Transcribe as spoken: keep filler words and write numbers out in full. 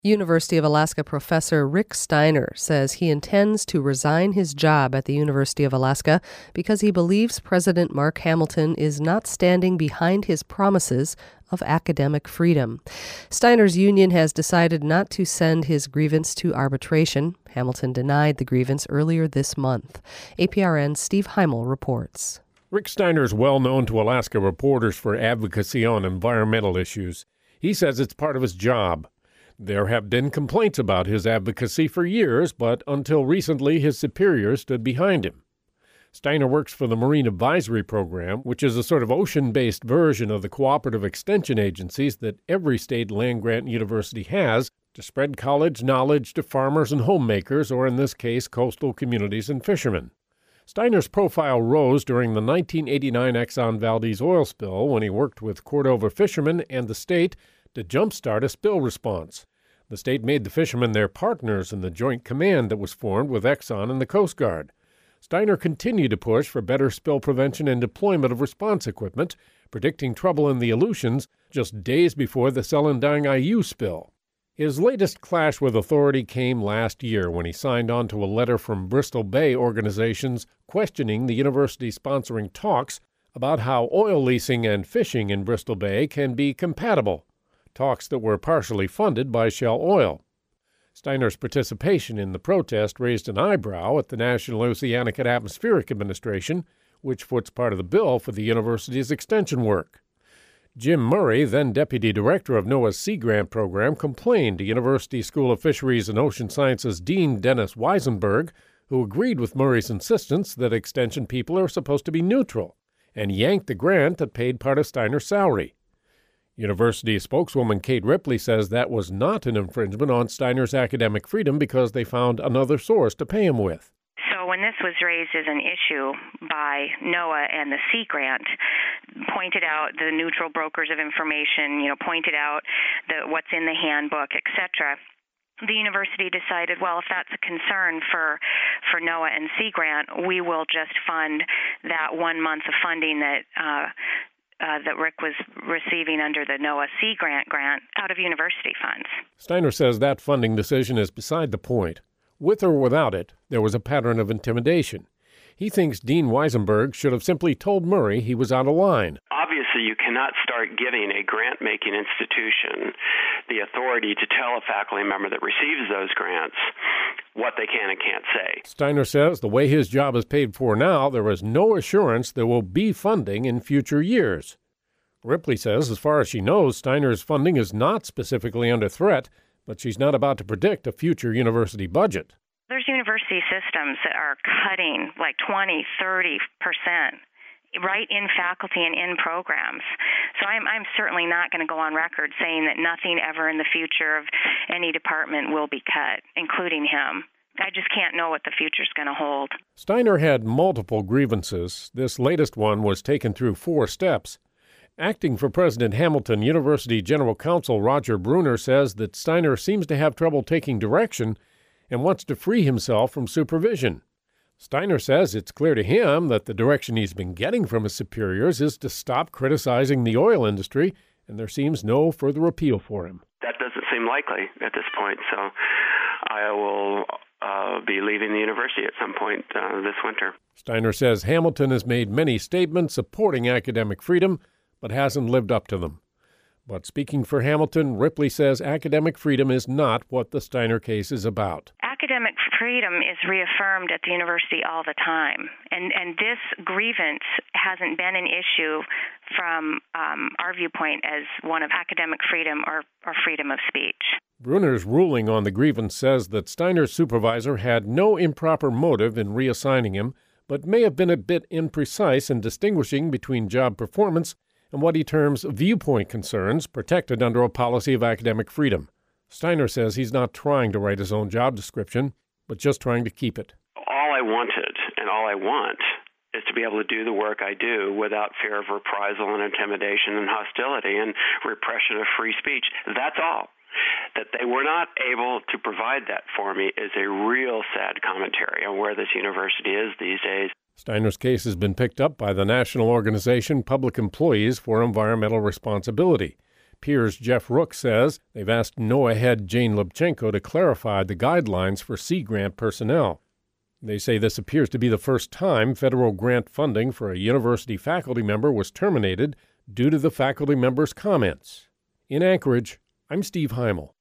University of Alaska professor Rick Steiner says he intends to resign his job at the University of Alaska because he believes President Mark Hamilton is not standing behind his promises of academic freedom. Steiner's union has decided not to send his grievance to arbitration. Hamilton denied the grievance earlier this month. A P R N's Steve Heimel reports. Rick Steiner is well known to Alaska reporters for advocacy on environmental issues. He says it's part of his job. There have been complaints about his advocacy for years, but until recently his superiors stood behind him. Steiner works for the Marine Advisory Program, which is a sort of ocean-based version of the cooperative extension agencies that every state land-grant university has to spread college knowledge to farmers and homemakers, or in this case, coastal communities and fishermen. Steiner's profile rose during the nineteen eighty-nine Exxon Valdez oil spill when he worked with Cordova fishermen and the state to jumpstart a spill response. The state made the fishermen their partners in the joint command that was formed with Exxon and the Coast Guard. Steiner continued to push for better spill prevention and deployment of response equipment, predicting trouble in the Aleutians just days before the Selendang I U spill. His latest clash with authority came last year when he signed on to a letter from Bristol Bay organizations questioning the university sponsoring talks about how oil leasing and fishing in Bristol Bay can be compatible. Talks that were partially funded by Shell Oil. Steiner's participation in the protest raised an eyebrow at the National Oceanic and Atmospheric Administration, which foots part of the bill for the university's extension work. Jim Murray, then deputy director of NOAA's Sea Grant program, complained to University School of Fisheries and Ocean Sciences Dean Dennis Weisenberg, who agreed with Murray's insistence that extension people are supposed to be neutral, and yanked the grant that paid part of Steiner's salary. University spokeswoman Kate Ripley says that was not an infringement on Steiner's academic freedom because they found another source to pay him with. So when this was raised as an issue by NOAA and the Sea Grant, pointed out the neutral brokers of information, you know, pointed out the, what's in the handbook, et cetera, the university decided, well, if that's a concern for for NOAA and Sea Grant, we will just fund that one month of funding that uh, Uh, that Rick was receiving under the NOAA Sea Grant grant out of university funds. Steiner says that funding decision is beside the point. With or without it, there was a pattern of intimidation. He thinks Dean Weisenberg should have simply told Murray he was out of line. Obviously, you cannot start giving a grant-making institution the authority to tell a faculty member that receives those grants what they can and can't say. Steiner says the way his job is paid for now, there is no assurance there will be funding in future years. Ripley says as far as she knows, Steiner's funding is not specifically under threat, but she's not about to predict a future university budget. There's university systems that are cutting like twenty, thirty percent right in faculty and in programs. So I'm, I'm certainly not going to go on record saying that nothing ever in the future of any department will be cut, including him. I just can't know what the future's going to hold. Steiner had multiple grievances. This latest one was taken through four steps. Acting for President Hamilton, University General Counsel Roger Bruner says that Steiner seems to have trouble taking direction and wants to free himself from supervision. Steiner says it's clear to him that the direction he's been getting from his superiors is to stop criticizing the oil industry, and there seems no further appeal for him. That doesn't seem likely at this point, so I will uh, be leaving the university at some point uh, this winter. Steiner says Hamilton has made many statements supporting academic freedom, but hasn't lived up to them. But speaking for Hamilton, Ripley says academic freedom is not what the Steiner case is about. Academic freedom is reaffirmed at the university all the time, and and this grievance hasn't been an issue from um, our viewpoint as one of academic freedom or, or freedom of speech. Bruner's ruling on the grievance says that Steiner's supervisor had no improper motive in reassigning him, but may have been a bit imprecise in distinguishing between job performance and what he terms viewpoint concerns protected under a policy of academic freedom. Steiner says he's not trying to write his own job description, but just trying to keep it. All I wanted and all I want is to be able to do the work I do without fear of reprisal and intimidation and hostility and repression of free speech. That's all. That they were not able to provide that for me is a real sad commentary on where this university is these days. Steiner's case has been picked up by the national organization Public Employees for Environmental Responsibility. Piers Jeff Rook says they've asked NOAA head Jane Lubchenco to clarify the guidelines for Sea Grant personnel. They say this appears to be the first time federal grant funding for a university faculty member was terminated due to the faculty member's comments. In Anchorage, I'm Steve Heimel.